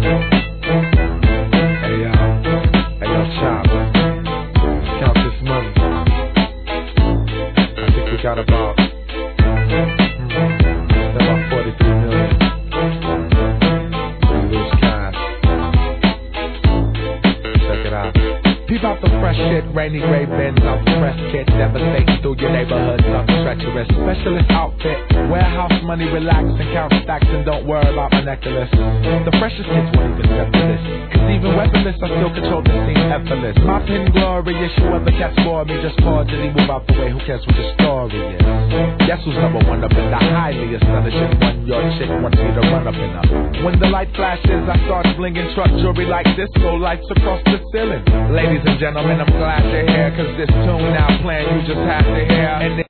Hey yo, Chop. Count this money. I think we got about 43 million. Loose cash. Check it out. Peep out the fresh shit, rainy gray bins off the press kit, devastating through your neighborhood, something treacherous. Specialist outfit, warehouse money, relax and count stacks and don't worry about my necklace. The freshest kids won't even step to this, cause even weaponless I still control the scene effortless. My pin glory, if you ever catch for me, just pause and he move out the way, who cares what the story is? Guess who's number one up in the highly astonishing one, your chick wants me to run up in her. When the light flashes, I start blinging truck jewelry like disco lights across the ceiling. Ladies and gentlemen, I'm glad you're here, cause this tune now playing you just have to hear. And